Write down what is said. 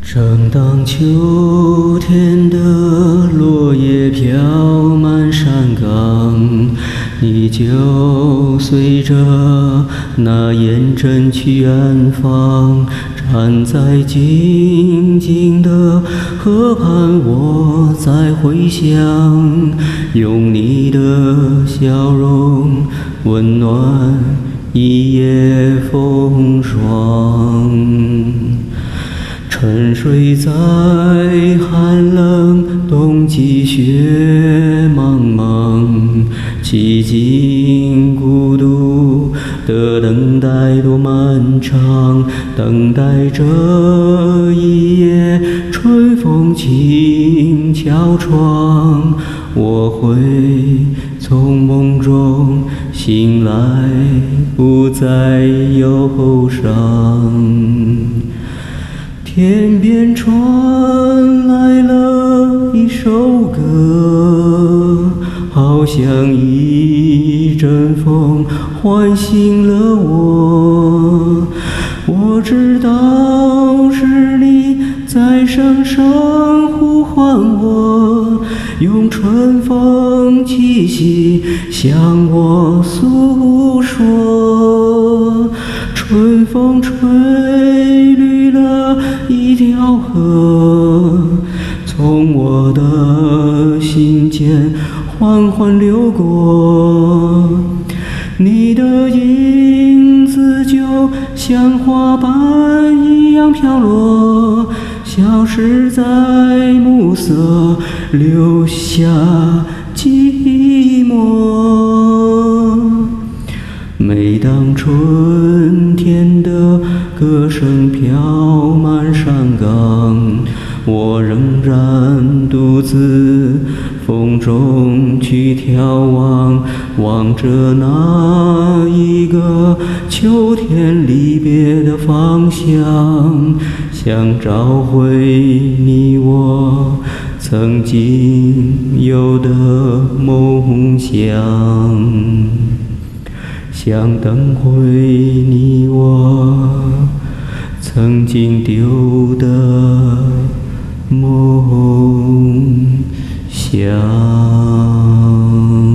正当秋天的落叶飘满山岗，你就随着那烟尘去远方。站在静静的河畔，我在回想，用你的笑容温暖一夜风霜。沉睡在寒冷冬季雪茫茫，寂静孤独的等待多漫长，等待着一夜春风轻敲窗，我会从梦中醒来，不再忧伤。天边传来了一首歌，好像一阵风唤醒了我。我知道是你在声声呼唤我，用春风气息向我诉说。春风吹绿了一条河，从我的心间缓缓流过，你的影子就像花瓣一样飘落，消失在暮色，留下寂寞。每当春天的歌声飘满山岗，我仍然独自风中去眺望，望着那一个秋天离别的方向，想找回你我曾经有的梦想，想等回你我曾经丢的梦想。